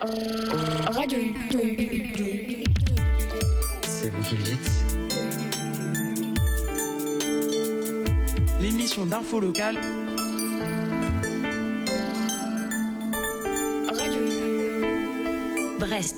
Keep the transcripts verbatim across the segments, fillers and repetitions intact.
Radio. C'est vous qui le dites. L'émission d'info locale. Radio. Brest.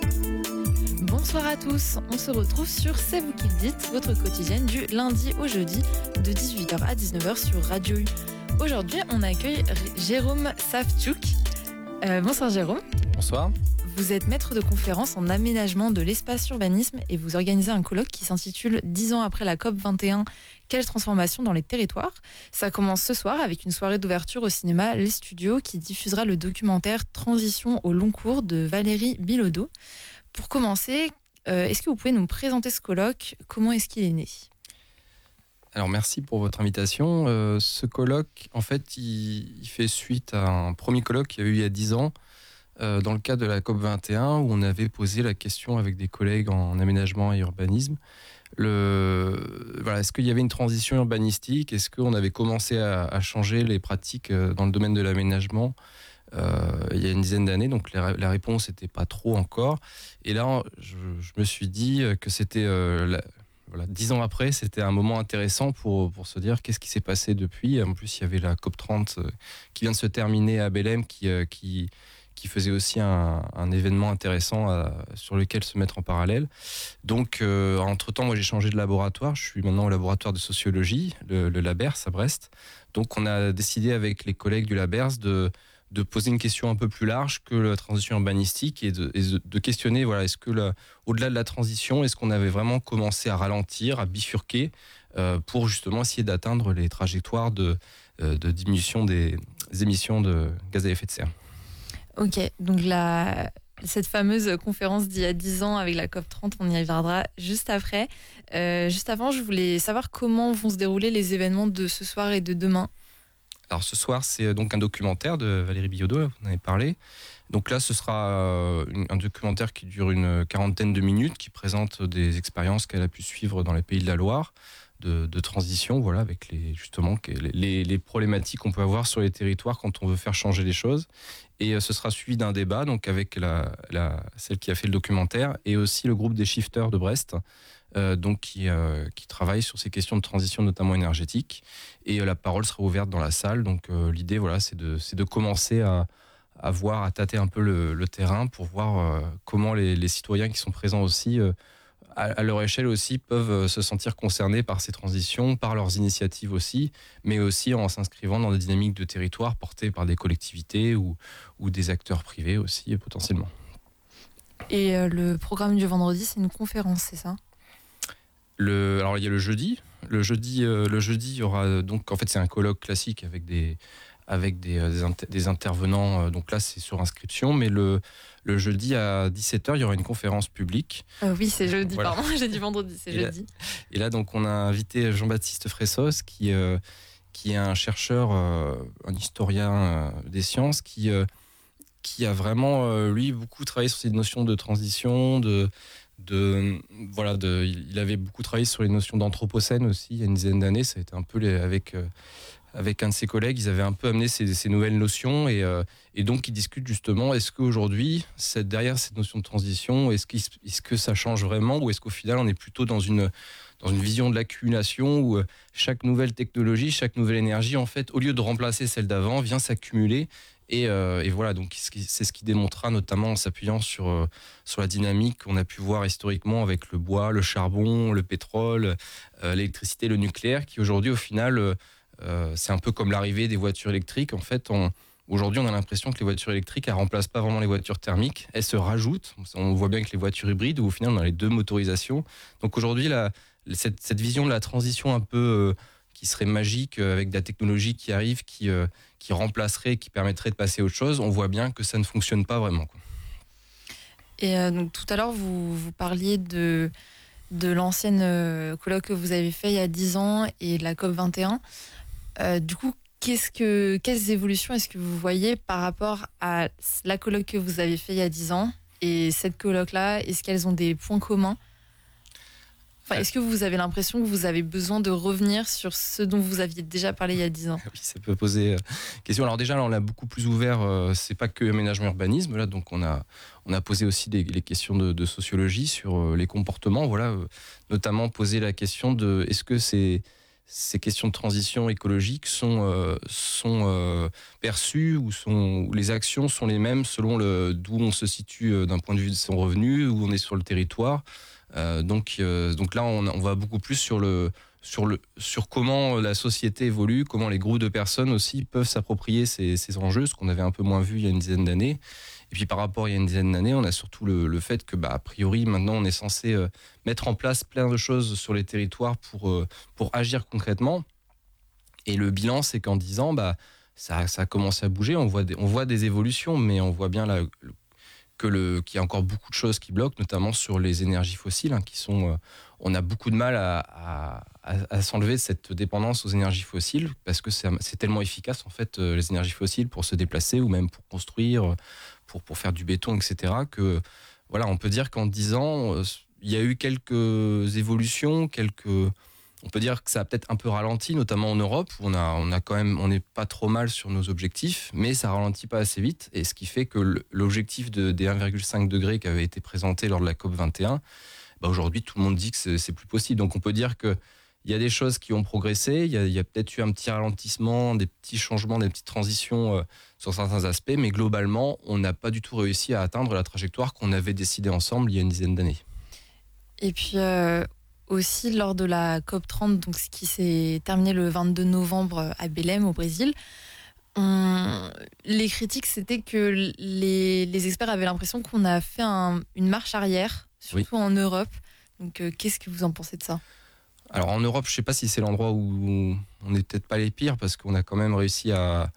Bonsoir à tous, on se retrouve sur C'est vous qui le dites, votre quotidienne du lundi au jeudi de dix-huit heures à dix-neuf heures sur Radio U. Aujourd'hui, on accueille Jérôme Savtchouk. Euh, bonsoir Jérôme. Bonsoir. Vous êtes maître de conférence en aménagement de l'espace urbanisme et vous organisez un colloque qui s'intitule dix ans après la C O P vingt et un, quelle transformation dans les territoires. Ça commence ce soir avec une soirée d'ouverture au cinéma Les Studios qui diffusera le documentaire Transition au long cours de Valérie Bilodeau. Pour commencer, euh, est-ce que vous pouvez nous présenter ce colloque ? Comment est-ce qu'il est né ? Alors merci pour votre invitation. Euh, ce colloque, en fait, il, il fait suite à un premier colloque qu'il y a eu il y a dix ans, euh, dans le cadre de la C O P vingt et un, où on avait posé la question avec des collègues en aménagement et urbanisme. Le, voilà, est-ce qu'il y avait une transition urbanistique ? Est-ce qu'on avait commencé à, à changer les pratiques dans le domaine de l'aménagement ? Euh, il y a une dizaine d'années, donc la, la réponse n'était pas trop encore. Et là, je, je me suis dit que c'était, euh, la, voilà, dix ans après, c'était un moment intéressant pour, pour se dire qu'est-ce qui s'est passé depuis. En plus, il y avait la C O P trente euh, qui vient de se terminer à Belém, qui, euh, qui, qui faisait aussi un, un événement intéressant à, sur lequel se mettre en parallèle. Donc, euh, entre-temps, moi, j'ai changé de laboratoire. Je suis maintenant au laboratoire de sociologie, le, le LABERS à Brest. Donc, on a décidé avec les collègues du LABERS de de poser une question un peu plus large que la transition urbanistique et de, et de questionner, voilà, est-ce que la, au-delà de la transition, est-ce qu'on avait vraiment commencé à ralentir, à bifurquer euh, pour justement essayer d'atteindre les trajectoires de, euh, de diminution des émissions de gaz à effet de serre. Ok, donc la, cette fameuse conférence d'il y a dix ans avec la C O P trente, on y reviendra juste après. Euh, juste avant, je voulais savoir comment vont se dérouler les événements de ce soir et de demain. Alors ce soir, c'est donc un documentaire de Valérie Bilodeau, vous en avez parlé. Donc là, ce sera un documentaire qui dure une quarantaine de minutes, qui présente des expériences qu'elle a pu suivre dans les Pays de la Loire, de, de transition, voilà, avec les, justement les, les problématiques qu'on peut avoir sur les territoires quand on veut faire changer les choses. Et ce sera suivi d'un débat, donc avec la, la, celle qui a fait le documentaire, et aussi le groupe des shifters de Brest, Euh, donc qui, euh, qui travaille sur ces questions de transition, notamment énergétique. Et euh, la parole sera ouverte dans la salle. Donc euh, l'idée, voilà, c'est de, c'est de commencer à, à voir, à tâter un peu le, le terrain pour voir euh, comment les, les citoyens qui sont présents aussi, euh, à, à leur échelle aussi, peuvent euh, se sentir concernés par ces transitions, par leurs initiatives aussi, mais aussi en s'inscrivant dans des dynamiques de territoire portées par des collectivités ou, ou des acteurs privés aussi, potentiellement. Et euh, le programme du vendredi, c'est une conférence, c'est ça ? Le, alors il y a le jeudi. Le jeudi, euh, le jeudi, il y aura donc en fait c'est un colloque classique avec des avec des, des, inter, des intervenants. Euh, donc là c'est sur inscription, mais le le jeudi à dix-sept heures il y aura une conférence publique. Euh, oui c'est jeudi, voilà. Pardon, j'ai dit vendredi, c'est et jeudi. Là, et là donc on a invité Jean-Baptiste Fressos qui euh, qui est un chercheur, euh, un historien euh, des sciences qui euh, qui a vraiment euh, lui beaucoup travaillé sur ces notions de transition, de De, voilà, de, il avait beaucoup travaillé sur les notions d'anthropocène aussi il y a une dizaine d'années. Ça a été un peu les, avec, euh, avec un de ses collègues, ils avaient un peu amené ces, ces nouvelles notions et, euh, et donc ils discutent justement est-ce qu'aujourd'hui, cette, derrière cette notion de transition, est-ce, qu'il, est-ce que ça change vraiment ou est-ce qu'au final on est plutôt dans une, dans une vision de l'accumulation où chaque nouvelle technologie, chaque nouvelle énergie, en fait, au lieu de remplacer celle d'avant, vient s'accumuler. Et, euh, et voilà, donc c'est ce qui démontrera notamment en s'appuyant sur, euh, sur la dynamique qu'on a pu voir historiquement avec le bois, le charbon, le pétrole, euh, l'électricité, le nucléaire, qui aujourd'hui au final, euh, c'est un peu comme l'arrivée des voitures électriques. En fait, on, aujourd'hui on a l'impression que les voitures électriques, elles ne remplacent pas vraiment les voitures thermiques, elles se rajoutent. On voit bien que les voitures hybrides, où au final on a les deux motorisations. Donc aujourd'hui, la, cette, cette vision de la transition un peu... Euh, qui serait magique avec de la technologie qui arrive, qui, euh, qui remplacerait, qui permettrait de passer à autre chose, on voit bien que ça ne fonctionne pas vraiment, quoi. Et euh, donc tout à l'heure, vous, vous parliez de, de l'ancienne euh, colloque que vous avez fait il y a dix ans et de la C O P vingt et un. Euh, du coup, qu'est-ce que, quelles évolutions est-ce que vous voyez par rapport à la colloque que vous avez fait il y a dix ans et cette colloque-là? Est-ce qu'elles ont des points communs? Enfin, est-ce que vous avez l'impression que vous avez besoin de revenir sur ce dont vous aviez déjà parlé il y a dix ans ? Oui, ça peut poser euh, question. Alors déjà, là, on l'a beaucoup plus ouvert. Euh, c'est pas que aménagement urbanisme. Là, donc on a on a posé aussi des les questions de, de sociologie sur euh, les comportements. Voilà, euh, notamment poser la question de est-ce que ces ces questions de transition écologique sont euh, sont euh, perçues ou sont ou les actions sont les mêmes selon le d'où on se situe euh, d'un point de vue de son revenu, où on est sur le territoire. Euh, donc, euh, donc là, on, on va beaucoup plus sur, le, sur, le, sur comment la société évolue, comment les groupes de personnes aussi peuvent s'approprier ces, ces enjeux, ce qu'on avait un peu moins vu il y a une dizaine d'années. Et puis par rapport à il y a une dizaine d'années, on a surtout le, le fait que, bah, a priori, maintenant, on est censé euh, mettre en place plein de choses sur les territoires pour, euh, pour agir concrètement. Et le bilan, c'est qu'en dix ans, bah, ça, ça a commencé à bouger. On voit des, on voit des évolutions, mais on voit bien là, le, que le, qu'il y a encore beaucoup de choses qui bloquent, notamment sur les énergies fossiles, hein, qui sont, euh, on a beaucoup de mal à, à, à, à s'enlever de cette dépendance aux énergies fossiles, parce que c'est, c'est tellement efficace, en fait, euh, les énergies fossiles pour se déplacer ou même pour construire, pour, pour faire du béton, et cetera, que, voilà, on peut dire qu'en dix ans, euh, il y a eu quelques évolutions, quelques... On peut dire que ça a peut-être un peu ralenti, notamment en Europe, où on a, on a quand même, on n'est pas trop mal sur nos objectifs, mais ça ralentit pas assez vite, et ce qui fait que l'objectif de, des un virgule cinq degrés qui avait été présenté lors de la COP vingt et un, bah aujourd'hui tout le monde dit que c'est, c'est plus possible. Donc on peut dire que il y a des choses qui ont progressé, il y a, il y a peut-être eu un petit ralentissement, des petits changements, des petites transitions euh, sur certains aspects, mais globalement, on n'a pas du tout réussi à atteindre la trajectoire qu'on avait décidée ensemble il y a une dizaine d'années. Et puis euh, aussi lors de la COP trente, donc ce qui s'est terminé le vingt-deux novembre à Belém au Brésil, on... les critiques c'était que les, les experts avaient l'impression qu'on a fait un, une marche arrière, surtout oui. en Europe. Donc euh, qu'est-ce que vous en pensez de ça ? Alors en Europe, je ne sais pas si c'est l'endroit où on n'est peut-être pas les pires, parce qu'on a quand même réussi à,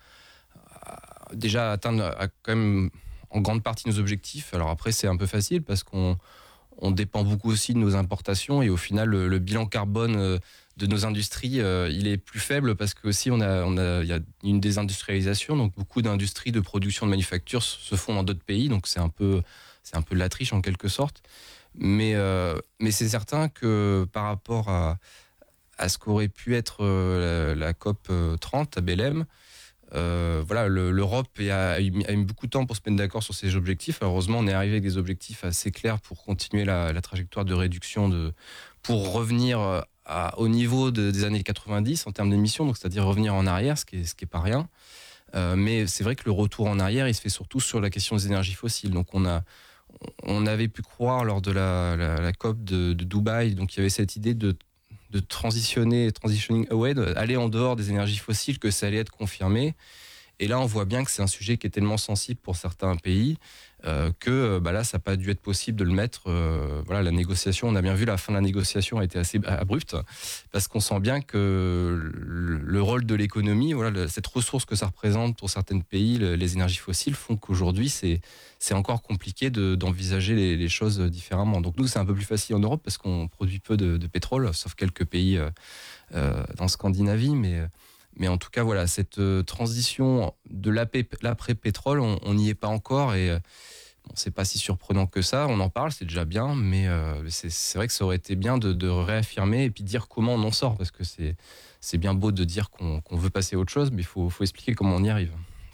à déjà atteindre à quand même en grande partie nos objectifs. Alors après, c'est un peu facile parce qu'on on dépend beaucoup aussi de nos importations, et au final, le, le bilan carbone de nos industries, euh, il est plus faible parce qu'aussi on a, on a, il y a une désindustrialisation, donc beaucoup d'industries de production de manufactures se font dans d'autres pays, donc c'est un peu, c'est un peu de la triche en quelque sorte. Mais, euh, mais c'est certain que par rapport à, à ce qu'aurait pu être euh, la, la COP trente à Belém, euh, voilà, le, l'Europe a, a, eu, a eu beaucoup de temps pour se mettre d'accord sur ses objectifs. Heureusement, on est arrivé avec des objectifs assez clairs pour continuer la, la trajectoire de réduction, de, pour revenir à, au niveau de, des années quatre-vingt-dix en termes d'émissions, donc c'est-à-dire revenir en arrière, ce qui est, ce qui est pas rien. Euh, mais c'est vrai que le retour en arrière, il se fait surtout sur la question des énergies fossiles. Donc on a On avait pu croire lors de la, la, la COP de, de Dubaï, donc il y avait cette idée de, de transitionner, transitioning away, d'aller en dehors des énergies fossiles, que ça allait être confirmé. Et là, on voit bien que c'est un sujet qui est tellement sensible pour certains pays euh, que bah là, ça n'a pas dû être possible de le mettre. Euh, voilà, la négociation, on a bien vu, la fin de la négociation a été assez abrupte, parce qu'on sent bien que le, le rôle de l'économie, voilà, le, cette ressource que ça représente pour certains pays, le, les énergies fossiles, font qu'aujourd'hui, c'est, c'est encore compliqué de, d'envisager les, les choses différemment. Donc nous, c'est un peu plus facile en Europe parce qu'on produit peu de, de pétrole, sauf quelques pays euh, euh, dans Scandinavie, mais... Mais en tout cas, voilà, cette transition de l'après-pétrole, on n'y est pas encore, et bon, c'est pas si surprenant que ça. On en parle, c'est déjà bien, mais euh, c'est, c'est vrai que ça aurait été bien de, de réaffirmer et puis de dire comment on en sort, parce que c'est, c'est bien beau de dire qu'on, qu'on veut passer à autre chose, mais il faut, faut expliquer comment on y arrive.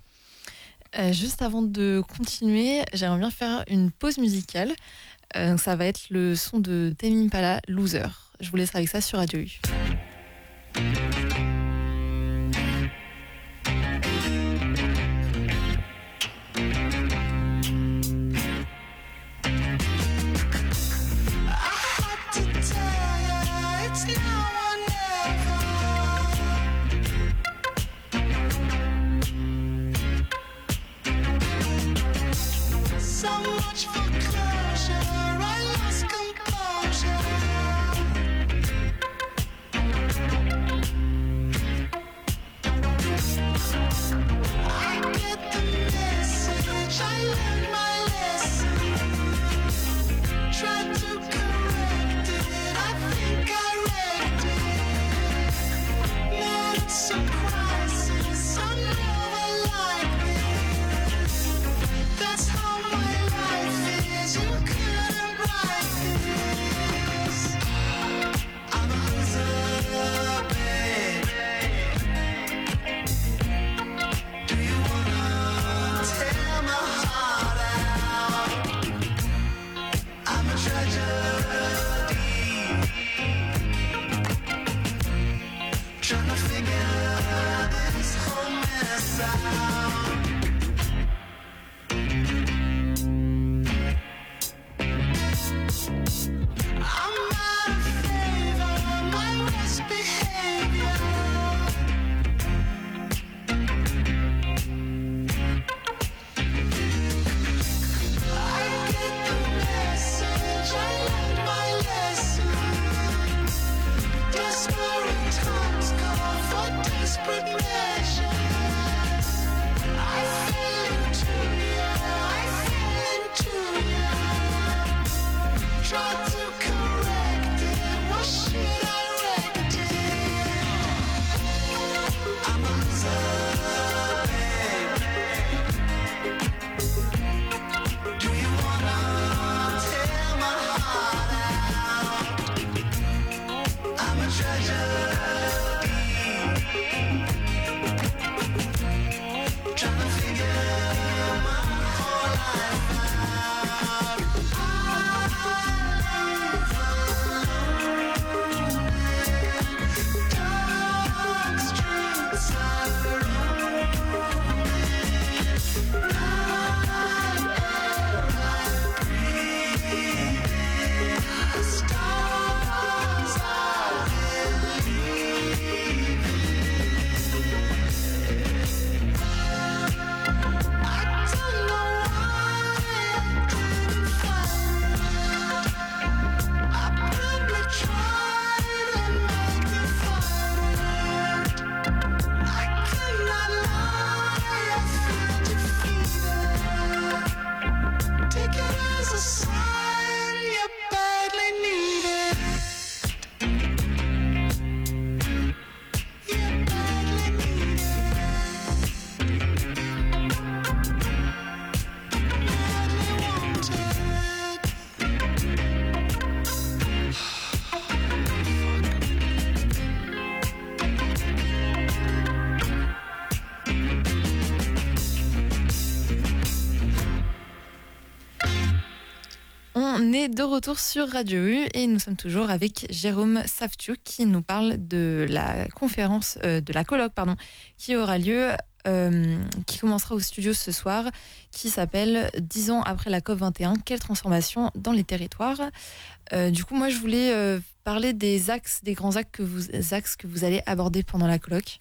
Euh, juste avant de continuer, j'aimerais bien faire une pause musicale. Euh, donc ça va être le son de Tame Impala, Loser. Je vous laisse avec ça sur Radio U. That's how my life is. On est de retour sur Radio U et nous sommes toujours avec Jérôme Savtiuk qui nous parle de la conférence, euh, de la colloque, pardon, qui aura lieu, euh, qui commencera au studio ce soir, qui s'appelle dix ans après la COP vingt et un, quelle transformation dans les territoires. Euh, du coup, moi, je voulais euh, parler des axes, des grands axes que vous, axes que vous allez aborder pendant la colloque.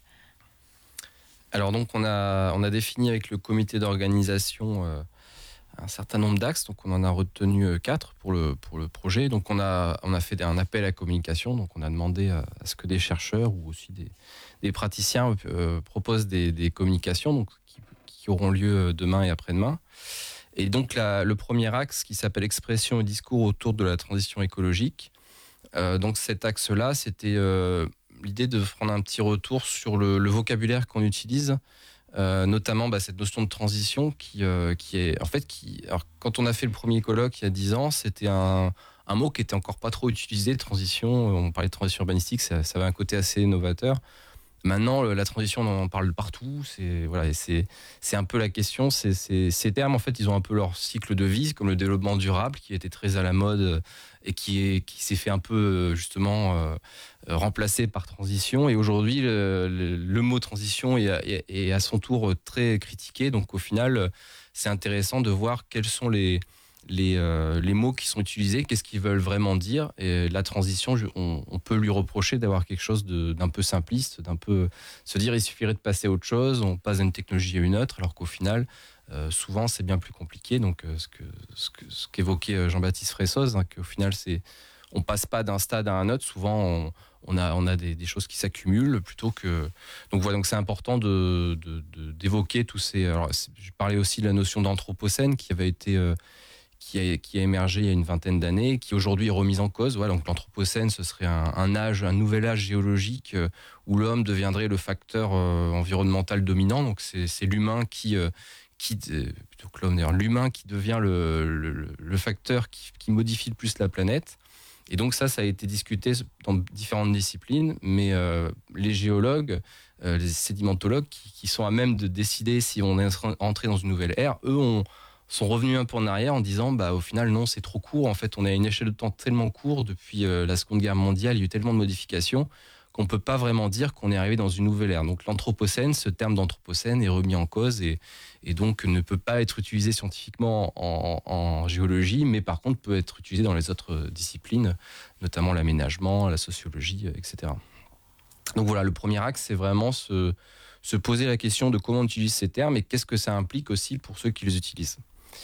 Alors donc, on a, on a défini avec le comité d'organisation euh, un certain nombre d'axes, donc on en a retenu quatre pour le, pour le projet. Donc on a, on a fait un appel à la communication, donc on a demandé à, à ce que des chercheurs ou aussi des, des praticiens euh, proposent des, des communications donc, qui, qui auront lieu demain et après-demain. Et donc la, le premier axe qui s'appelle expression et discours autour de la transition écologique. Euh, donc cet axe-là, c'était euh, l'idée de prendre un petit retour sur le, le vocabulaire qu'on utilise. Euh, notamment bah, cette notion de transition qui, euh, qui est en fait qui alors quand on a fait le premier colloque il y a dix ans, c'était un, un mot qui était encore pas trop utilisé, transition. On parlait de transition urbanistique, ça, ça avait un côté assez novateur. Maintenant, la transition, on en parle partout. C'est voilà, et c'est c'est un peu la question. C'est, c'est, ces termes, en fait, ils ont un peu leur cycle de vie, comme le développement durable, qui était très à la mode et qui est qui s'est fait un peu justement euh, remplacé par transition. Et aujourd'hui, le, le, le mot transition est, est, est à son tour très critiqué. Donc, au final, c'est intéressant de voir quels sont les Les, euh, les mots qui sont utilisés, qu'est-ce qu'ils veulent vraiment dire. Et la transition, je, on, on peut lui reprocher d'avoir quelque chose de, d'un peu simpliste, d'un peu se dire il suffirait de passer à autre chose, on passe d'une technologie à une autre, alors qu'au final, euh, souvent c'est bien plus compliqué. Donc euh, ce, que, ce, que, ce qu'évoquait Jean-Baptiste Fressoz, hein, qu'au final c'est, on passe pas d'un stade à un autre, souvent on, on a, on a des, des choses qui s'accumulent plutôt que... Donc voilà, donc c'est important de, de, de, d'évoquer tous ces... Alors, je parlais aussi de la notion d'anthropocène qui avait été... Euh, Qui a, qui a émergé il y a une vingtaine d'années, qui aujourd'hui est remise en cause. Voilà, donc l'anthropocène, ce serait un, un âge, un nouvel âge géologique euh, où l'homme deviendrait le facteur euh, environnemental dominant. Donc c'est, c'est l'humain qui, euh, qui euh, plutôt que l'homme d'ailleurs, l'humain qui devient le, le, le facteur qui, qui modifie le plus la planète. Et donc ça, ça a été discuté dans différentes disciplines, mais euh, les géologues, euh, les sédimentologues, qui, qui sont à même de décider si on est entré dans une nouvelle ère, eux ont sont revenus un peu en arrière en disant bah au final non, c'est trop court, en fait on est à une échelle de temps tellement courte depuis euh, la Seconde Guerre mondiale, il y a eu tellement de modifications qu'on peut pas vraiment dire qu'on est arrivé dans une nouvelle ère. Donc l'anthropocène, ce terme d'anthropocène est remis en cause et, et donc ne peut pas être utilisé scientifiquement en, en géologie, mais par contre peut être utilisé dans les autres disciplines, notamment l'aménagement, la sociologie, et cetera. Donc voilà, le premier axe, c'est vraiment se, se poser la question de comment on utilise ces termes et qu'est-ce que ça implique aussi pour ceux qui les utilisent.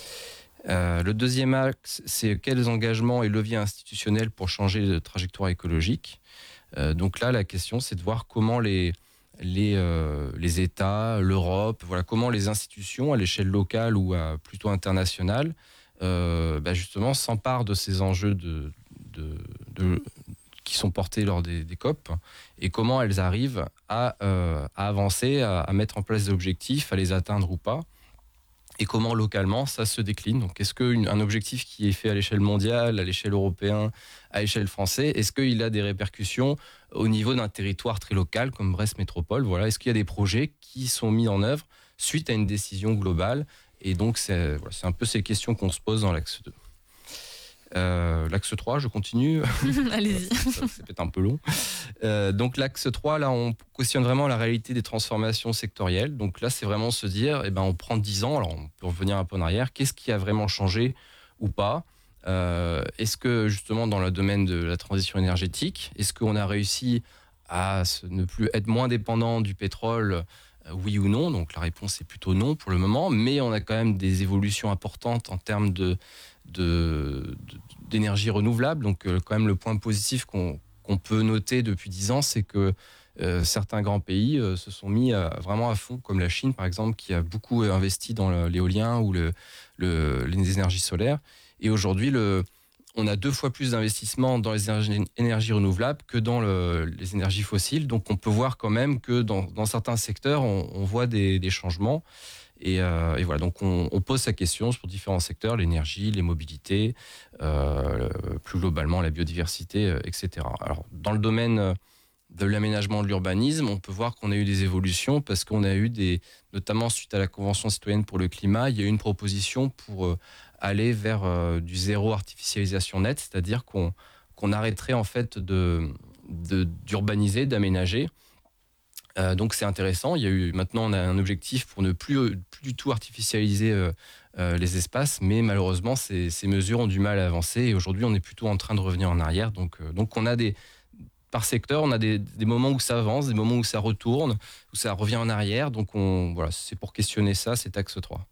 Euh, le deuxième axe, c'est quels engagements et leviers institutionnels pour changer de trajectoire écologique. Euh, donc là, la question, c'est de voir comment les, les, euh, les États, l'Europe, voilà, comment les institutions à l'échelle locale ou à, plutôt internationale, euh, bah justement s'emparent de ces enjeux de, de, de, qui sont portés lors des, des COP et comment elles arrivent à, euh, à avancer, à, à mettre en place des objectifs, à les atteindre ou pas. Et comment localement ça se décline. Donc est-ce qu'un objectif qui est fait à l'échelle mondiale, à l'échelle européenne, à l'échelle française, est-ce qu'il a des répercussions au niveau d'un territoire très local comme Brest Métropole? Voilà. Est-ce qu'il y a des projets qui sont mis en œuvre suite à une décision globale? Et donc c'est, voilà, c'est un peu ces questions qu'on se pose dans l'axe deux. Euh, l'axe trois, je continue. Allez-y. Ça, c'est peut-être un peu long. Euh, donc l'axe trois, là, on questionne vraiment la réalité des transformations sectorielles. Donc là, c'est vraiment se dire, eh ben, on prend dix ans, alors on peut revenir un peu en arrière, qu'est-ce qui a vraiment changé ou pas? euh, Est-ce que justement dans le domaine de la transition énergétique, est-ce qu'on a réussi à ne plus être moins dépendant du pétrole, euh, oui ou non? Donc la réponse est plutôt non pour le moment, mais on a quand même des évolutions importantes en termes de De, de, d'énergie renouvelable. Donc euh, quand même le point positif qu'on, qu'on peut noter depuis dix ans, c'est que euh, certains grands pays euh, se sont mis à, vraiment à fond, comme la Chine par exemple, qui a beaucoup investi dans le, l'éolien ou le, le, les énergies solaires. Et aujourd'hui, le, on a deux fois plus d'investissements dans les énergies, énergies renouvelables que dans le, les énergies fossiles. Donc on peut voir quand même que dans, dans certains secteurs, on, on voit des, des changements. Et, euh, et voilà, donc on, on pose sa question sur différents secteurs, l'énergie, les mobilités, euh, plus globalement la biodiversité, euh, et cetera. Alors, dans le domaine de l'aménagement de l'urbanisme, on peut voir qu'on a eu des évolutions parce qu'on a eu des, notamment suite à la Convention citoyenne pour le climat, il y a eu une proposition pour euh, aller vers euh, du zéro artificialisation nette, c'est-à-dire qu'on, qu'on arrêterait en fait de, de, d'urbaniser, d'aménager. Euh, donc c'est intéressant. Il y a eu, maintenant, on a un objectif pour ne plus, plus du tout artificialiser euh, euh, les espaces, mais malheureusement, ces, ces mesures ont du mal à avancer. Et aujourd'hui, on est plutôt en train de revenir en arrière. Donc, euh, donc on a des, par secteur, on a des, des moments où ça avance, des moments où ça retourne, où ça revient en arrière. Donc on, voilà, c'est pour questionner ça, c'est axe trois.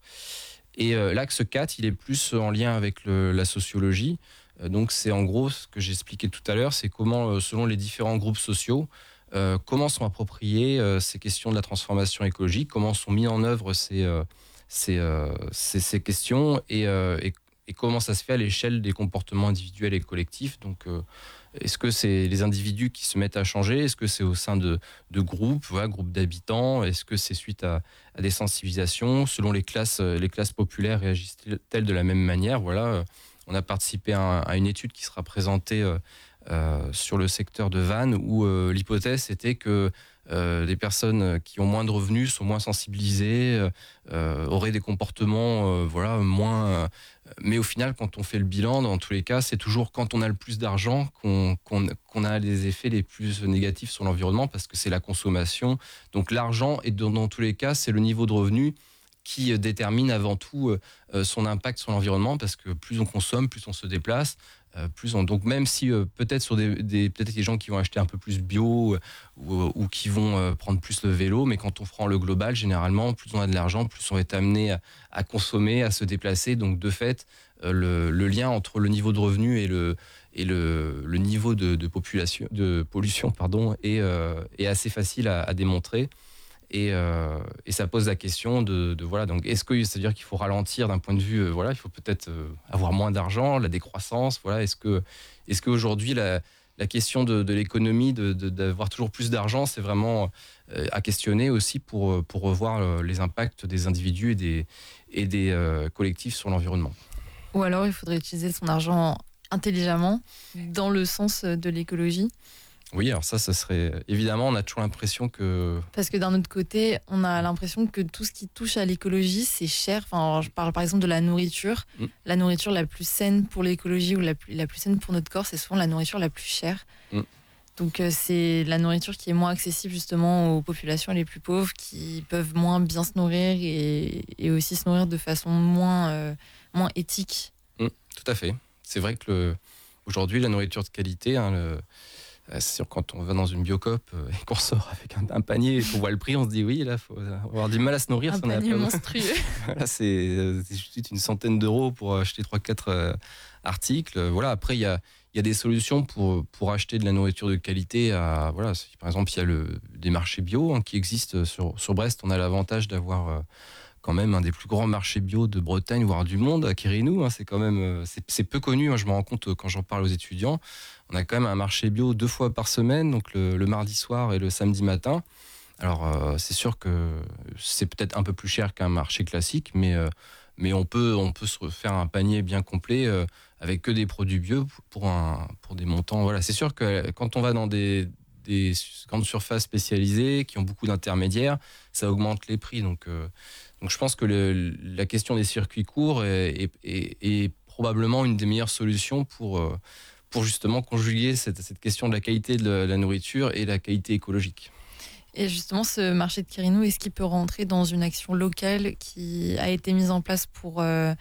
Et euh, l'axe quatre, il est plus en lien avec le, la sociologie. Euh, donc c'est en gros ce que j'expliquais tout à l'heure, c'est comment, euh, selon les différents groupes sociaux, euh, comment sont appropriées euh, ces questions de la transformation écologique, comment sont mis en œuvre ces, euh, ces, euh, ces, ces questions et, euh, et, et comment ça se fait à l'échelle des comportements individuels et collectifs. Donc euh, est-ce que c'est les individus qui se mettent à changer? Est-ce que c'est au sein de, de groupes, voilà, groupes d'habitants? Est-ce que c'est suite à, à des sensibilisations? Selon les classes, les classes populaires réagissent-elles de la même manière? Voilà, on a participé à, à une étude qui sera présentée euh, euh, sur le secteur de Vannes où euh, l'hypothèse était que euh, des personnes qui ont moins de revenus sont moins sensibilisées, euh, auraient des comportements euh, voilà, moins... Euh, mais au final, quand on fait le bilan, dans tous les cas, c'est toujours quand on a le plus d'argent qu'on, qu'on, qu'on a les effets les plus négatifs sur l'environnement parce que c'est la consommation. Donc l'argent, et dans, dans tous les cas, c'est le niveau de revenu qui détermine avant tout euh, son impact sur l'environnement parce que plus on consomme, plus on se déplace. Euh, plus on, donc même si euh, peut-être sur des, des peut-être des gens qui vont acheter un peu plus bio euh, ou, ou qui vont euh, prendre plus le vélo, mais quand on prend le global, généralement, plus on a de l'argent, plus on est amené à, à consommer, à se déplacer. Donc de fait, euh, le, le lien entre le niveau de revenu et le et le, le niveau de, de population, de pollution, pardon, est, euh, est assez facile à, à démontrer. Et, euh, et ça pose la question de, de voilà, donc est-ce que c'est-à-dire qu'il faut ralentir d'un point de vue, euh, voilà, il faut peut-être euh, avoir moins d'argent, la décroissance, voilà, est-ce que est-ce qu'aujourd'hui la, la question de, de l'économie, de, de, d'avoir toujours plus d'argent, c'est vraiment euh, à questionner aussi pour pour revoir euh, les impacts des individus et des et des euh, collectifs sur l'environnement. Ou alors il faudrait utiliser son argent intelligemment dans le sens de l'écologie. Oui, alors ça, ça serait... Évidemment, on a toujours l'impression que... Parce que d'un autre côté, on a l'impression que tout ce qui touche à l'écologie, c'est cher. Enfin, je parle par exemple de la nourriture. Mm. La nourriture la plus saine pour l'écologie ou la plus, la plus saine pour notre corps, c'est souvent la nourriture la plus chère. Mm. Donc euh, c'est la nourriture qui est moins accessible justement aux populations les plus pauvres, qui peuvent moins bien se nourrir et, et aussi se nourrir de façon moins, euh, moins éthique. Mm, tout à fait. C'est vrai que le... aujourd'hui, la nourriture de qualité... Hein, le... C'est sûr, quand on va dans une Biocoop et qu'on sort avec un, un panier et qu'on voit le prix, on se dit oui, là, il faut avoir du mal à se nourrir. Un si panier on a pas... monstrueux. Voilà, c'est, c'est juste une centaine d'euros pour acheter trois quatre euh, articles. Voilà, après, il y a, y a des solutions pour, pour acheter de la nourriture de qualité. À, voilà, par exemple, il y a le, des marchés bio hein, qui existent sur, sur Brest. On a l'avantage d'avoir... Euh, quand même un des plus grands marchés bio de Bretagne, voire du monde, à Quirinou. Hein, c'est quand même, c'est, c'est peu connu. Hein, je me rends compte quand j'en parle aux étudiants. On a quand même un marché bio deux fois par semaine, donc le, le mardi soir et le samedi matin. Alors euh, c'est sûr que c'est peut-être un peu plus cher qu'un marché classique, mais euh, mais on peut on peut se faire un panier bien complet euh, avec que des produits bio pour un pour des montants. Voilà, c'est sûr que quand on va dans des des grandes surfaces spécialisées qui ont beaucoup d'intermédiaires, ça augmente les prix. Donc euh, Donc je pense que le, la question des circuits courts est, est, est, est probablement une des meilleures solutions pour, pour justement conjuguer cette, cette question de la qualité de la, de la nourriture et la qualité écologique. Et justement, ce marché de Quirinou, est-ce qu'il peut rentrer dans une action locale qui a été mise en place pour, euh,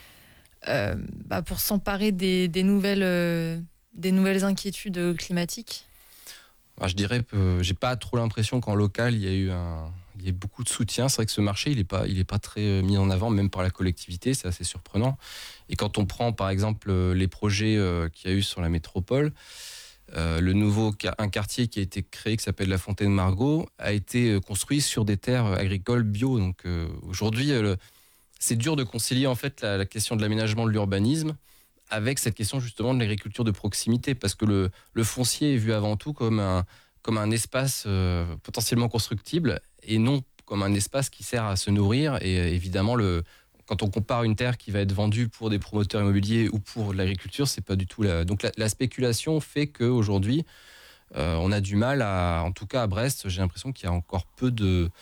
euh, bah pour s'emparer des, des, nouvelles, euh, des nouvelles inquiétudes climatiques ? Alors, je dirais que j'ai pas trop l'impression qu'en local, il y a eu un... Il y a beaucoup de soutien. C'est vrai que ce marché, il n'est pas, il est pas très mis en avant, même par la collectivité. C'est assez surprenant. Et quand on prend, par exemple, les projets qu'il y a eu sur la métropole, euh, le nouveau un quartier qui a été créé, qui s'appelle la Fontaine Margot, a été construit sur des terres agricoles bio. Donc euh, aujourd'hui, euh, c'est dur de concilier en fait la, la question de l'aménagement de l'urbanisme avec cette question justement de l'agriculture de proximité, parce que le, le foncier est vu avant tout comme un comme un espace euh, potentiellement constructible et non comme un espace qui sert à se nourrir. Et euh, évidemment, le, quand on compare une terre qui va être vendue pour des promoteurs immobiliers ou pour l'agriculture, c'est pas du tout la... Donc la, la spéculation fait qu'aujourd'hui, euh, on a du mal à... En tout cas, à Brest, j'ai l'impression qu'il y a encore peu de,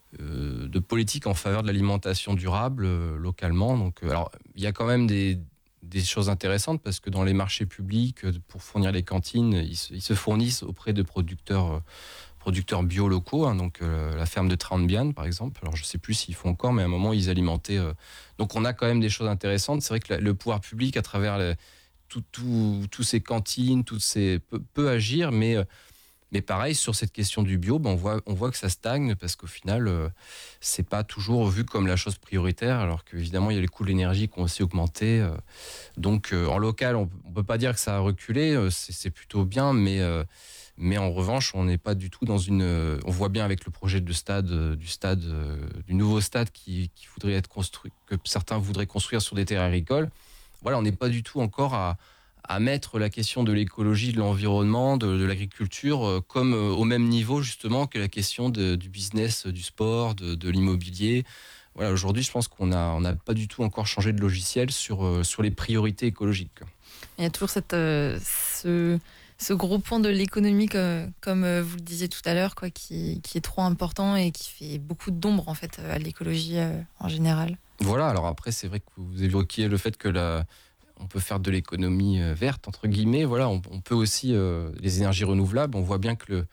euh, de politique en faveur de l'alimentation durable euh, localement. Donc, euh, alors, il y a quand même des, des choses intéressantes parce que dans les marchés publics, euh, pour fournir les cantines, ils se, ils se fournissent auprès de producteurs, euh, producteurs bio locaux. Hein, donc, euh, la ferme de Traunbian, par exemple. Alors, je ne sais plus s'ils font encore, mais à un moment, ils alimentaient. Euh, donc, on a quand même des choses intéressantes. C'est vrai que la, le pouvoir public, à travers les, tous tout, tout ces cantines, toutes ces, peut, peut agir, mais euh, Mais pareil, sur cette question du bio, ben on, voit, on voit que ça stagne parce qu'au final, euh, c'est pas toujours vu comme la chose prioritaire, alors qu'évidemment, il y a les coûts de l'énergie qui ont aussi augmenté. Euh, donc, euh, en local, on ne peut pas dire que ça a reculé, euh, c'est, c'est plutôt bien, mais, euh, mais en revanche, on n'est pas du tout dans une... Euh, on voit bien avec le projet de stade, euh, du, stade euh, du nouveau stade qui, qui voudrait être construit, que certains voudraient construire sur des terres agricoles. Voilà, on n'est pas du tout encore à... à mettre la question de l'écologie, de l'environnement, de, de l'agriculture euh, comme euh, au même niveau justement que la question de, du business, du sport, de, de l'immobilier. Voilà, aujourd'hui, je pense qu'on n'a on a pas du tout encore changé de logiciel sur, euh, sur les priorités écologiques. Il y a toujours cette, euh, ce, ce gros point de l'économie, comme, comme vous le disiez tout à l'heure, quoi, qui, qui est trop important et qui fait beaucoup d'ombre en fait, à l'écologie euh, en général. Voilà, alors après, c'est vrai que vous évoquiez le fait que la... on peut faire de l'économie verte, entre guillemets. Voilà, on, on peut aussi, euh, les énergies renouvelables, on voit bien que, le,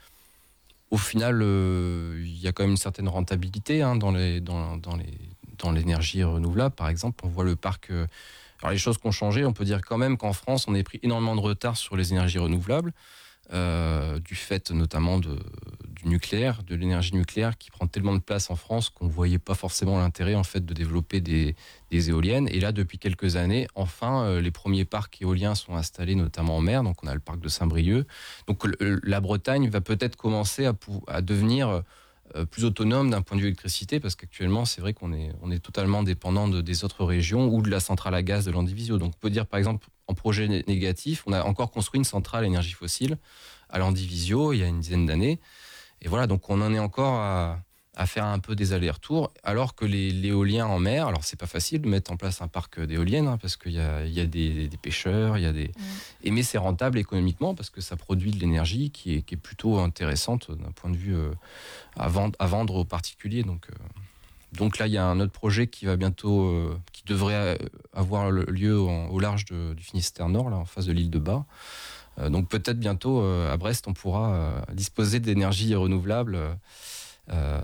au final, euh, il y a quand même une certaine rentabilité hein, dans, les, dans, dans, les, dans l'énergie renouvelable. Par exemple, on voit le parc... Euh, alors, les choses qui ont changé, on peut dire quand même qu'en France, on a pris énormément de retard sur les énergies renouvelables, euh, du fait notamment de, du nucléaire, de l'énergie nucléaire qui prend tellement de place en France qu'on ne voyait pas forcément l'intérêt en fait, de développer des, des éoliennes. Et là, depuis quelques années, enfin, euh, les premiers parcs éoliens sont installés, notamment en mer. Donc, on a le parc de Saint-Brieuc. Donc, le, la Bretagne va peut-être commencer à, à devenir euh, plus autonome d'un point de vue électricité, parce qu'actuellement, c'est vrai qu'on est, on est totalement dépendant de, des autres régions ou de la centrale à gaz de Landivisiau. Donc, on peut dire, par exemple, en projet négatif, on a encore construit une centrale à énergie fossile à Landivisiau il y a une dizaine d'années. Et voilà, donc on en est encore à, à faire un peu des allers-retours, alors que les, l'éolien en mer, alors c'est pas facile de mettre en place un parc d'éoliennes, hein, parce qu'il y a, il y a des, des pêcheurs, il y a des... Mmh. Et mais c'est rentable économiquement, parce que ça produit de l'énergie qui est, qui est plutôt intéressante d'un point de vue euh, à, vendre, à vendre aux particuliers. Donc, euh, donc là, il y a un autre projet qui va bientôt, euh, qui devrait avoir lieu en, au large de, du Finistère Nord, là, en face de l'île de Bas. Donc peut-être bientôt euh, à Brest on pourra euh, disposer d'énergie renouvelable. Euh,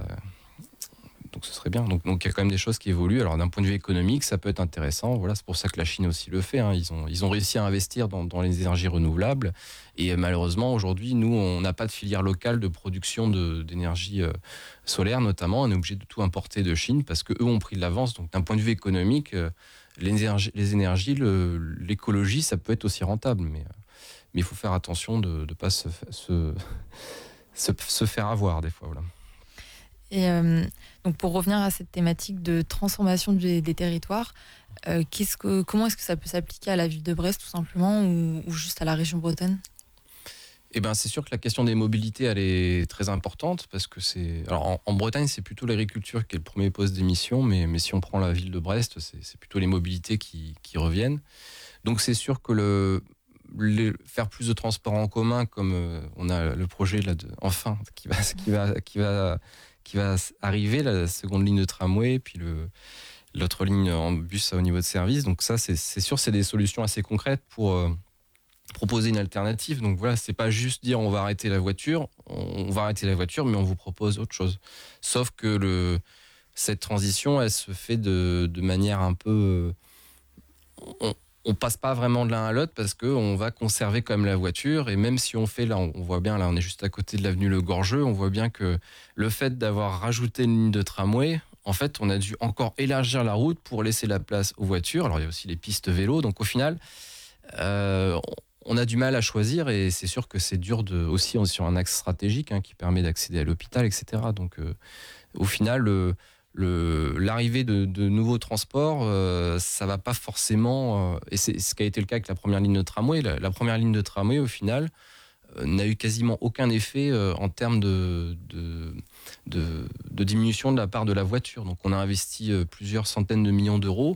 donc ce serait bien. Donc, donc il y a quand même des choses qui évoluent. Alors d'un point de vue économique, ça peut être intéressant. Voilà, c'est pour ça que la Chine aussi le fait. Hein. Ils ont ils ont réussi à investir dans, dans les énergies renouvelables. Et malheureusement aujourd'hui, nous on n'a pas de filière locale de production de, d'énergie euh, solaire notamment. On est obligé de tout importer de Chine parce que eux ont pris de l'avance. Donc d'un point de vue économique, euh, les énergies, les énergies le, l'écologie, ça peut être aussi rentable, mais euh, Mais il faut faire attention de ne pas se, se, se, se faire avoir des fois. Voilà. Et euh, donc pour revenir à cette thématique de transformation des, des territoires, euh, qu'est-ce que, comment est-ce que ça peut s'appliquer à la ville de Brest tout simplement ou, ou juste à la région bretonne ? Eh ben, c'est sûr que la question des mobilités elle est très importante parce que c'est alors en, en Bretagne c'est plutôt l'agriculture qui est le premier poste d'émission, mais, mais si on prend la ville de Brest c'est, c'est plutôt les mobilités qui, qui reviennent. Donc c'est sûr que le Les, faire plus de transports en commun, comme euh, on a le projet là de, enfin qui va qui va qui va qui va arriver, la seconde ligne de tramway, puis le l'autre ligne en bus au niveau de service. Donc ça c'est c'est sûr c'est des solutions assez concrètes pour euh, proposer une alternative. Donc voilà, c'est pas juste dire on va arrêter la voiture, on, on va arrêter la voiture, mais on vous propose autre chose. Sauf que le cette transition elle se fait de de manière un peu euh, on, on passe pas vraiment de l'un à l'autre parce qu'on va conserver quand même la voiture. Et même si on fait, là, on voit bien, là, on est juste à côté de l'avenue Le Gorgeux, on voit bien que le fait d'avoir rajouté une ligne de tramway, en fait, on a dû encore élargir la route pour laisser la place aux voitures. Alors, il y a aussi les pistes vélo. Donc, au final, euh, on a du mal à choisir et c'est sûr que c'est dur de, aussi sur un axe stratégique hein, qui permet d'accéder à l'hôpital, et cetera. Donc, euh, au final, le Le, l'arrivée de, de nouveaux transports, euh, ça va pas forcément... Euh, et c'est ce qui a été le cas avec la première ligne de tramway. La, la première ligne de tramway, au final, euh, n'a eu quasiment aucun effet euh, en termes de, de, de, de diminution de la part de la voiture. Donc on a investi euh, plusieurs centaines de millions d'euros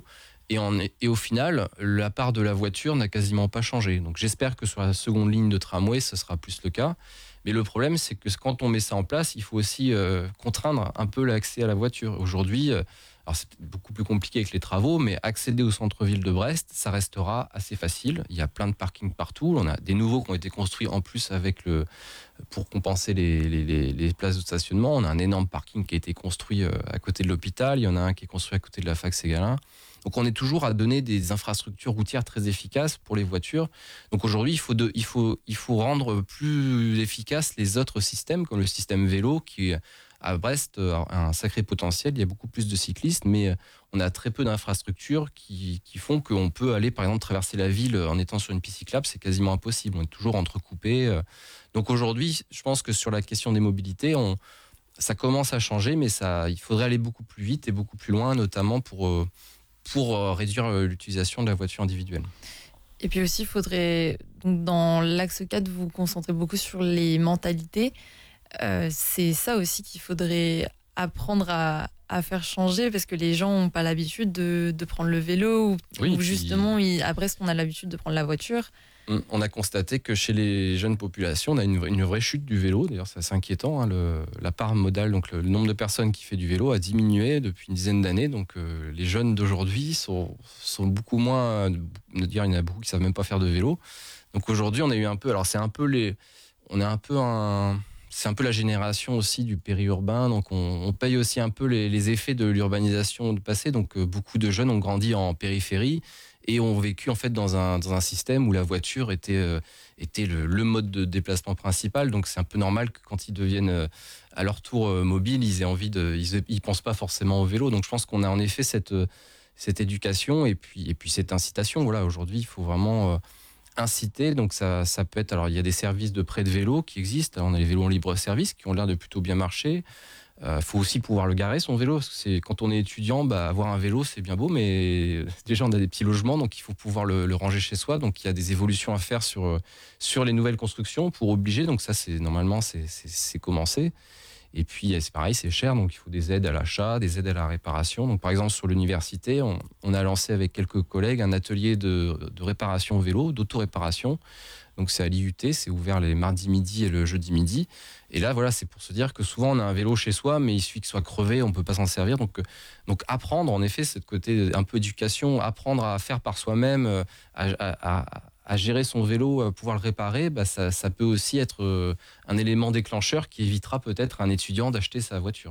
Et, en, et au final, la part de la voiture n'a quasiment pas changé. Donc j'espère que sur la seconde ligne de tramway, ce sera plus le cas. Mais le problème, c'est que quand on met ça en place, il faut aussi euh, contraindre un peu l'accès à la voiture. Aujourd'hui, euh, alors c'est beaucoup plus compliqué avec les travaux, mais accéder au centre-ville de Brest, ça restera assez facile. Il y a plein de parkings partout. On a des nouveaux qui ont été construits en plus avec le, pour compenser les, les, les, les places de stationnement. On a un énorme parking qui a été construit euh, à côté de l'hôpital. Il y en a un qui est construit à côté de la fac Ségalin. Donc on est toujours à donner des infrastructures routières très efficaces pour les voitures. Donc aujourd'hui, il faut, de, il faut, il faut rendre plus efficaces les autres systèmes, comme le système vélo, qui à Brest a un sacré potentiel. Il y a beaucoup plus de cyclistes, mais on a très peu d'infrastructures qui, qui font qu'on peut aller, par exemple, traverser la ville en étant sur une piste cyclable. C'est quasiment impossible. On est toujours entrecoupé. Donc aujourd'hui, je pense que sur la question des mobilités, on, ça commence à changer, mais ça, il faudrait aller beaucoup plus vite et beaucoup plus loin, notamment pour... pour réduire l'utilisation de la voiture individuelle. Et puis aussi, il faudrait, donc dans l'axe quatre, vous concentrer beaucoup sur les mentalités. Euh, c'est ça aussi qu'il faudrait apprendre à, à faire changer, parce que les gens n'ont pas l'habitude de, de prendre le vélo, ou, oui, ou justement, puis... ils, après, on a l'habitude de prendre la voiture. On a constaté que chez les jeunes populations, on a une, une vraie chute du vélo. D'ailleurs, c'est assez inquiétant. Hein, le, la part modale, donc le, le nombre de personnes qui fait du vélo a diminué depuis une dizaine d'années. Donc, euh, les jeunes d'aujourd'hui sont, sont beaucoup moins. De dire, il y en a beaucoup qui savent même pas faire de vélo. Donc aujourd'hui, on a eu un peu. Alors, c'est un peu les. On a un peu un. C'est un peu la génération aussi du périurbain. Donc, on, on paye aussi un peu les, les effets de l'urbanisation du passé. Donc, euh, beaucoup de jeunes ont grandi en périphérie et ont vécu en fait dans un, dans un système où la voiture était, euh, était le, le mode de déplacement principal. Donc c'est un peu normal que quand ils deviennent euh, à leur tour euh, mobiles, ils aient envie de, ils, ils pensent pas forcément au vélo. Donc je pense qu'on a en effet cette, cette éducation et puis, et puis cette incitation. Voilà, aujourd'hui, il faut vraiment euh, inciter. Donc ça, ça peut être, alors il y a des services de prêt de vélo qui existent. Alors, on a les vélos en libre service qui ont l'air de plutôt bien marcher. Il euh, faut aussi pouvoir le garer, son vélo. Parce que c'est, quand on est étudiant, bah, avoir un vélo, c'est bien beau, mais déjà, on a des petits logements, donc il faut pouvoir le, le ranger chez soi. Donc, il y a des évolutions à faire sur, sur les nouvelles constructions pour obliger. Donc, ça, c'est, normalement, c'est, c'est, c'est commencé. Et puis, c'est pareil, c'est cher, donc il faut des aides à l'achat, des aides à la réparation. Donc, par exemple, sur l'université, on, on a lancé avec quelques collègues un atelier de, de réparation vélo, d'auto-réparation. Donc c'est à l'I U T, c'est ouvert les mardis midi et le jeudi midi. Et là, voilà, c'est pour se dire que souvent on a un vélo chez soi, mais il suffit qu'il soit crevé, on ne peut pas s'en servir. Donc, donc apprendre, en effet, ce côté un peu éducation, apprendre à faire par soi-même, à, à, à, à gérer son vélo, à pouvoir le réparer, bah ça, ça peut aussi être un élément déclencheur qui évitera peut-être à un étudiant d'acheter sa voiture.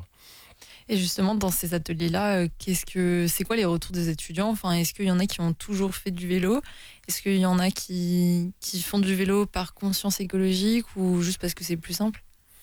Et justement, dans ces ateliers-là, qu'est-ce que, c'est quoi les retours des étudiants ? Enfin, est-ce qu'il y en a qui ont toujours fait du vélo ? Est-ce qu'il y en a qui, qui font du vélo par conscience écologique ou juste parce que c'est plus simple ?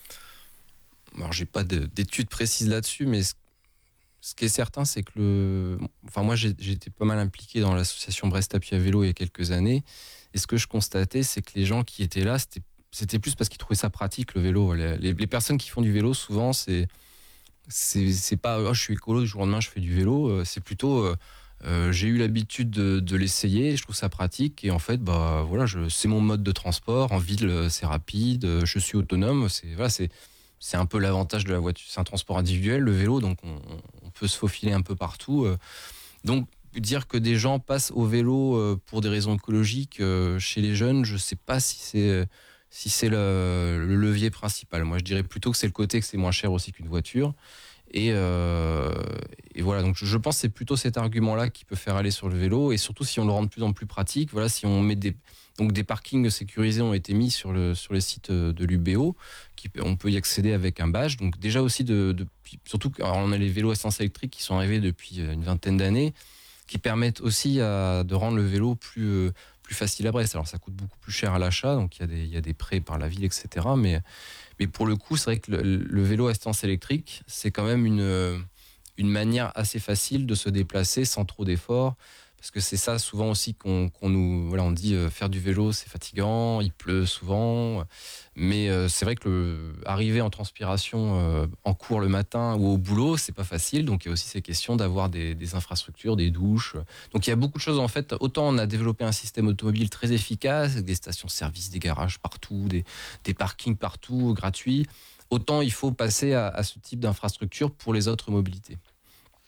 Alors, j'ai pas de, d'études précises là-dessus, mais ce, ce qui est certain, c'est que le... Enfin, moi, j'ai, j'ai été pas mal impliqué dans l'association Brest Appui à vélo il y a quelques années. Et ce que je constatais, c'est que les gens qui étaient là, c'était, c'était plus parce qu'ils trouvaient ça pratique, le vélo. Les, les, les personnes qui font du vélo, souvent, c'est... C'est, c'est pas oh, je suis écolo, du jour au lendemain je fais du vélo, c'est plutôt euh, euh, j'ai eu l'habitude de, de l'essayer, je trouve ça pratique et en fait bah voilà, je, c'est mon mode de transport, en ville c'est rapide, je suis autonome, c'est, voilà, c'est, c'est un peu l'avantage de la voiture, c'est un transport individuel le vélo, donc on, on peut se faufiler un peu partout, donc dire que des gens passent au vélo pour des raisons écologiques chez les jeunes, je sais pas si c'est si c'est le, le levier principal. Moi, je dirais plutôt que c'est le côté que c'est moins cher aussi qu'une voiture. Et, euh, et voilà, donc je, je pense que c'est plutôt cet argument-là qui peut faire aller sur le vélo. Et surtout, si on le rend de plus en plus pratique, voilà, si on met des... Donc, des parkings sécurisés ont été mis sur le, sur les sites de l'U B O. Qui, on peut y accéder avec un badge. Donc, déjà aussi, de, de, surtout qu'on a les vélos à essence électrique qui sont arrivés depuis une vingtaine d'années, qui permettent aussi à, de rendre le vélo plus... Euh, plus facile à Brest. Alors ça coûte beaucoup plus cher à l'achat, donc il y a des, il y a des prêts par la ville, et cetera. Mais, mais pour le coup, c'est vrai que le, le vélo à assistance électrique, c'est quand même une, une manière assez facile de se déplacer sans trop d'efforts. Parce que c'est ça souvent aussi qu'on, qu'on nous... Voilà, on dit euh, faire du vélo, c'est fatigant, il pleut souvent. Mais euh, c'est vrai que le, arriver en transpiration euh, en cours le matin ou au boulot, c'est pas facile. Donc il y a aussi ces questions d'avoir des, des infrastructures, des douches. Donc il y a beaucoup de choses en fait. Autant on a développé un système automobile très efficace, avec des stations-service, des garages partout, des, des parkings partout, gratuits. Autant il faut passer à, à ce type d'infrastructure pour les autres mobilités.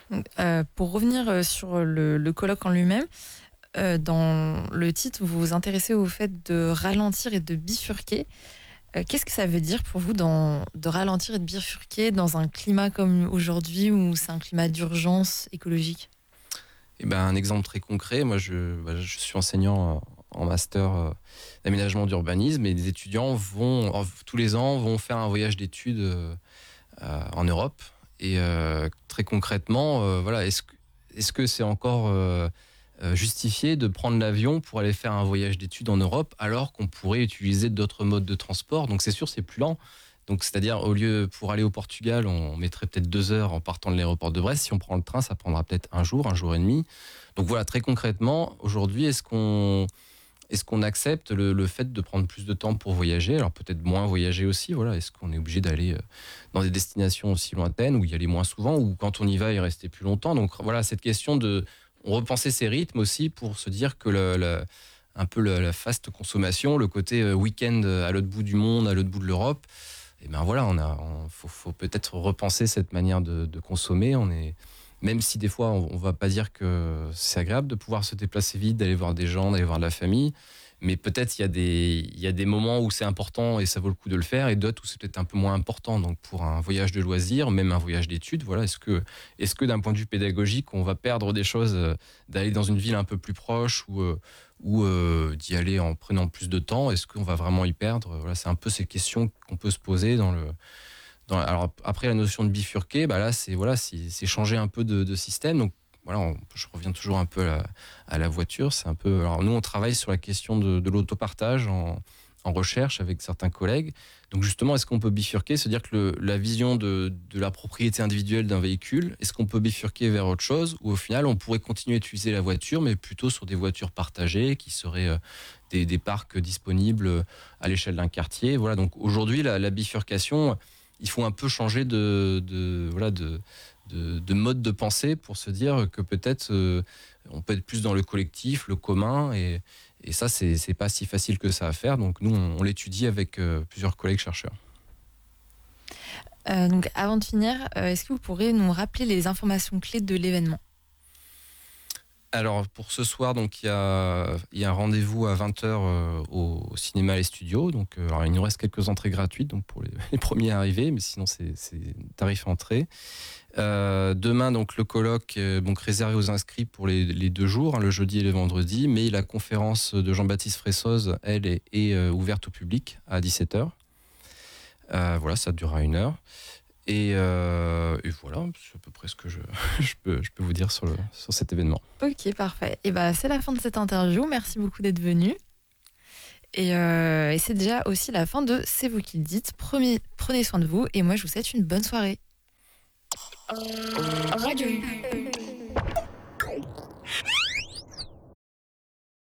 Donc, euh, pour revenir sur le, le colloque en lui-même, euh, dans le titre, vous vous intéressez au fait de ralentir et de bifurquer. Euh, qu'est-ce que ça veut dire pour vous dans, de ralentir et de bifurquer dans un climat comme aujourd'hui où c'est un climat d'urgence écologique ? Eh ben, un exemple très concret, moi je, bah, je suis enseignant en master d'aménagement d'urbanisme et des étudiants vont, tous les ans, vont faire un voyage d'études euh, en Europe. Et euh, très concrètement, euh, voilà, est-ce que, est-ce que c'est encore euh, justifié de prendre l'avion pour aller faire un voyage d'études en Europe alors qu'on pourrait utiliser d'autres modes de transport ? Donc c'est sûr, c'est plus lent. Donc c'est-à-dire, au lieu, pour aller au Portugal, on mettrait peut-être deux heures en partant de l'aéroport de Brest. Si on prend le train, ça prendra peut-être un jour, un jour et demi. Donc voilà, très concrètement, aujourd'hui, est-ce qu'on, est-ce qu'on accepte le, le fait de prendre plus de temps pour voyager ? Alors peut-être moins voyager aussi, voilà. Est-ce qu'on est obligé d'aller dans des destinations aussi lointaines ou y aller moins souvent, ou quand on y va, y rester plus longtemps ? Donc voilà, cette question de repenser ses rythmes aussi pour se dire que le, le, un peu la, la fast consommation, le côté week-end à l'autre bout du monde, à l'autre bout de l'Europe, et ben voilà, on a, on, faut, faut peut-être repenser cette manière de, de consommer. On est, même si des fois, on, on va pas dire que c'est agréable de pouvoir se déplacer vite, d'aller voir des gens, d'aller voir de la famille, mais peut-être il y a des, il y a des moments où c'est important et ça vaut le coup de le faire, et d'autres où c'est peut-être un peu moins important. Donc pour un voyage de loisirs, même un voyage d'études, voilà, est-ce que, est-ce que d'un point de vue pédagogique, on va perdre des choses, d'aller dans une ville un peu plus proche ou ou euh, d'y aller en prenant plus de temps, est-ce qu'on va vraiment y perdre ? Voilà, c'est un peu ces questions qu'on peut se poser dans le. Dans, alors après la notion de bifurquer, bah là c'est voilà, c'est, c'est changer un peu de, de système. Donc voilà, on, je reviens toujours un peu à la, à la voiture. C'est un peu. Alors nous on travaille sur la question de, de l'autopartage en, en recherche avec certains collègues. Donc justement, est-ce qu'on peut bifurquer, se dire que le, la vision de, de la propriété individuelle d'un véhicule, est-ce qu'on peut bifurquer vers autre chose, ou au final on pourrait continuer à utiliser la voiture, mais plutôt sur des voitures partagées qui seraient euh, des, des parcs disponibles à l'échelle d'un quartier. Voilà. Donc aujourd'hui, la, la bifurcation, il faut un peu changer de, de voilà de, de, de mode de pensée pour se dire que peut-être euh, on peut être plus dans le collectif, le commun, et Et ça, c'est, c'est pas si facile que ça à faire. Donc nous, on, on l'étudie avec euh, plusieurs collègues chercheurs. Euh, donc avant de finir, euh, est-ce que vous pourrez nous rappeler les informations clés de l'événement ? Alors pour ce soir, donc il y a, il y a un rendez-vous à vingt heures euh, au, au cinéma Les Studios. Donc euh, alors, il nous reste quelques entrées gratuites, donc pour les, les premiers arrivés, mais sinon c'est, c'est tarif entrée. Euh, demain, donc le colloque euh, donc réservé aux inscrits pour les, les deux jours, hein, le jeudi et le vendredi, mais la conférence de Jean-Baptiste Fressoz, elle, est, est euh, ouverte au public à dix-sept heures. Euh, voilà, ça durera une heure. Et, euh, et voilà, c'est à peu près ce que je, je, peux, je peux vous dire sur, le, sur cet événement. Ok, parfait. Et bah, c'est la fin de cette interview. Merci beaucoup d'être venu. Et, euh, et c'est déjà aussi la fin de C'est vous qui le dites. Prenez, prenez soin de vous et moi, je vous souhaite une bonne soirée. Radio.